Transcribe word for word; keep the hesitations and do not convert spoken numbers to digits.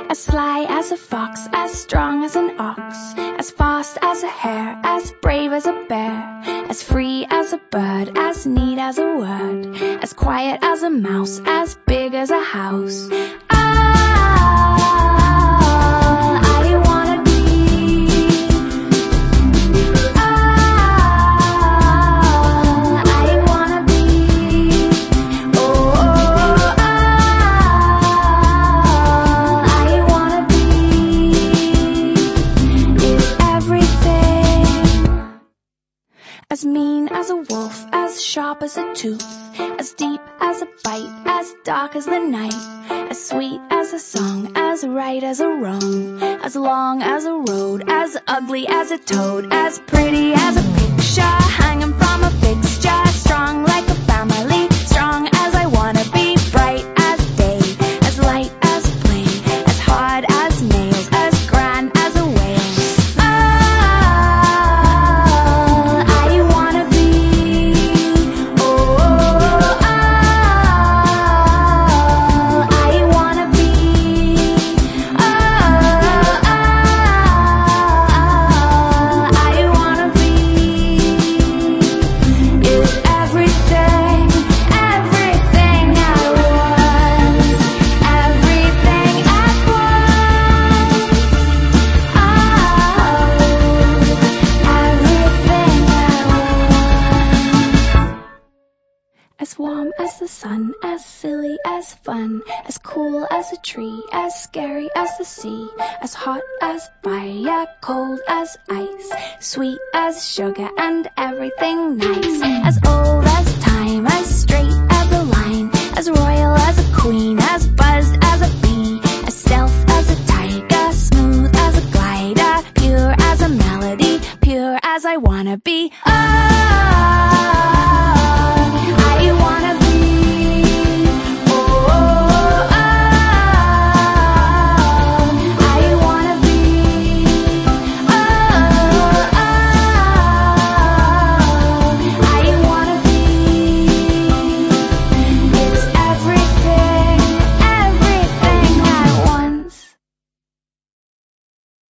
As sly as a fox, as strong as an ox, as fast as a hare, as brave as a bear, as free as a bird, as neat as a word, as quiet as a mouse, as big as a house. As mean as a wolf, as sharp as a tooth, as deep as a bite, as dark as the night, as sweet as a song, as right as a wrong, as long as a road, as ugly as a toad, as pretty as a picture hanging from a fixture, strong like a family, strong as I wanna be, bright as day, as light as a plane, as hard as nails, as grand as a whale. As warm as the sun, as silly as fun, as cool as a tree, as scary as the sea, as hot as fire, cold as ice, sweet as sugar and everything nice, as old as time, as straight as a line, as royal as a queen, as buzzed as a bee, as stealth as a tiger, smooth as a glider, pure as a melody, pure as I wanna be. Oh!